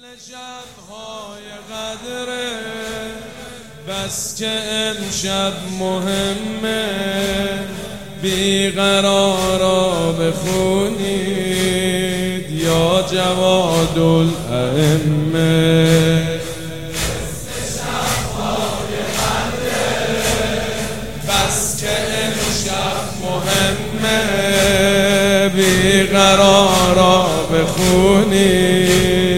شب‌های قدره بس که امشب مهمه بیقرارا بخونید یا جواد الائمه. شب‌های قدره بس که امشب مهمه بیقرارا بخونید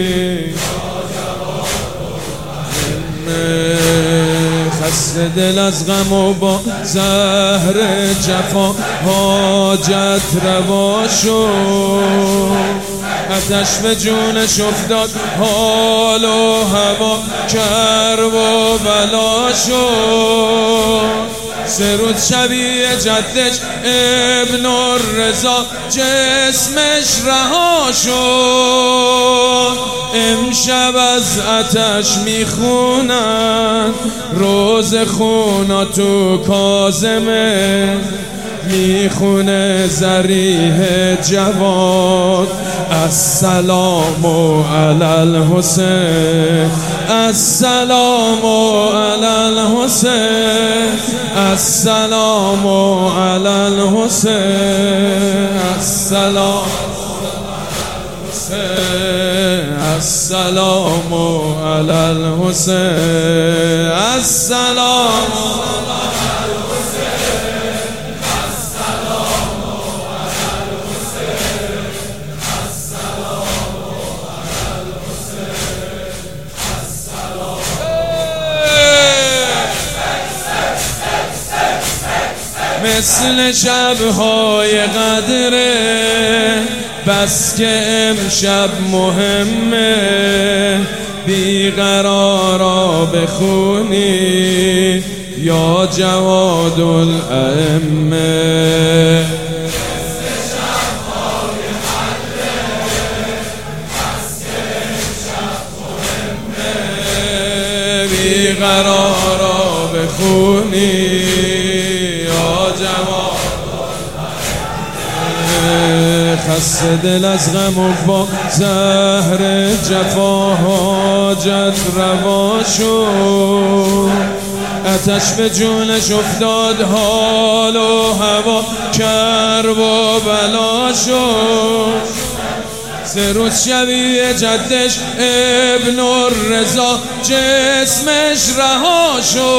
خسته دل از غم و با زهر جفا حاجت روا شد، آتش به جونش افتاد حال و هوا کرب و بلا شد. 3 روز شبیه جدش ابن الرضا جسمش رها شد. امشب از آتش میخونن روز خونا تو کاظمه، میخونه ذریح جواد السلام علی الحسین، السلام علی الحسین، السلام علی الحسین، السلام السلام علی الحسین، السلام مثل شب‌های قدره بس که امشب مهمه بیقرارا بخونی یا جواد الائمه. مثل شب‌های قدره بس که امشب مهمه بیقرارا بخونی خسته دل از غم و با زهر جفا حاجت روا شد، آتش به جونش افتاد حال و هوا کرب و بلا شد. 3 روز شبیه جدش ابن الرضا جسمش رها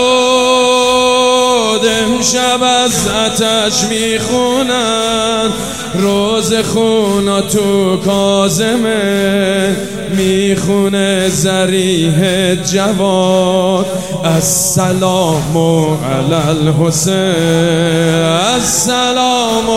شد. امشب از آتش میخونن روز خونا تو کاظمه، میخونه ذریح جواد السلام علی الحسین، السلام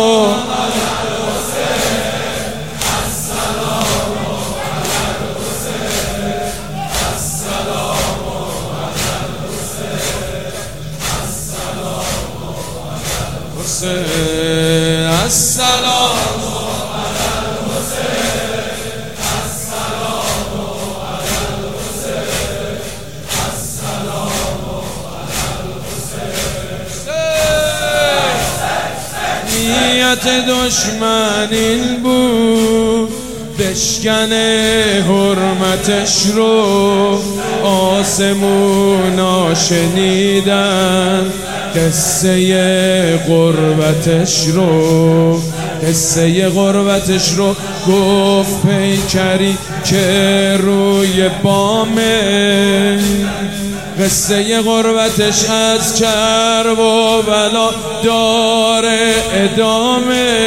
السلام علی الحسین، السلام علی الحسین، السلام علی الحسین. نیت دشمن این بود بشکنه حرمتش رو، آسمونا شنیدن قصه غربتش رو، قصه غربتش رو گفت پیکری که روی بامه، قصه غربتش از کرب و بلا داره ادامه.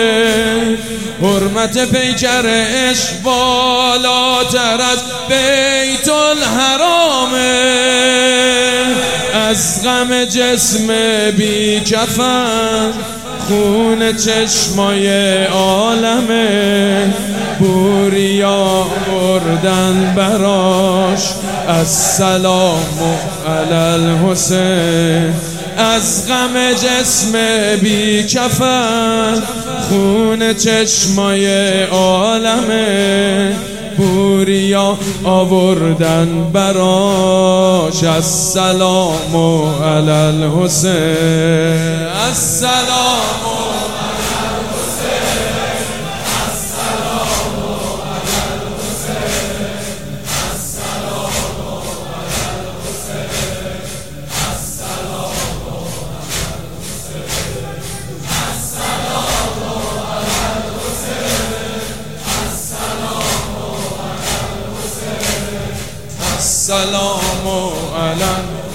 حرمت پیکرش بالاتر از بیت الحرامه، از غم جسم بی کفن خون چشمای عالمه، بوریا بردن براش السلام علی الحسین. از غم جسم بی کفن خون چشمای عالمه، بوریا آوردن براش السلام علی الحسین، السلام علی الحسین، السلام علی الحسین. السلام علی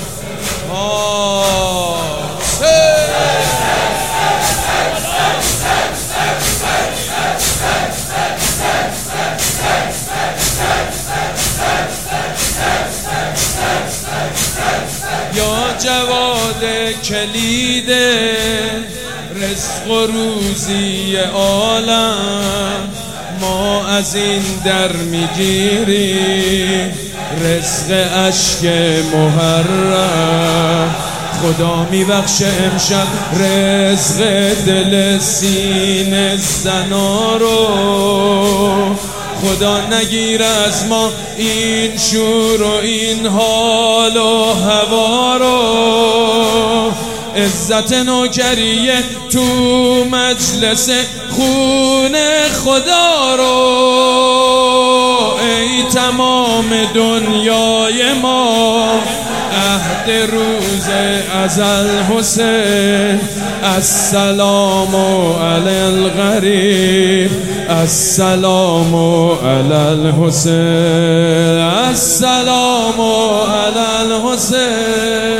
یا جواد کلید رزق و روزی عالم، ما از این در میگیریم رزق اشک محرم. خدا میبخشه امشب رزق دل سینه زنا رو، خدا نگیر از ما این شور و این حال و هوا رو. عزت نوکریه تو مجلس خون خدا رو. ای تمام دنیای ما عهد روز ازل حسین، السلام علی الغریب، السلام علی الحسین، السلام علی الحسین.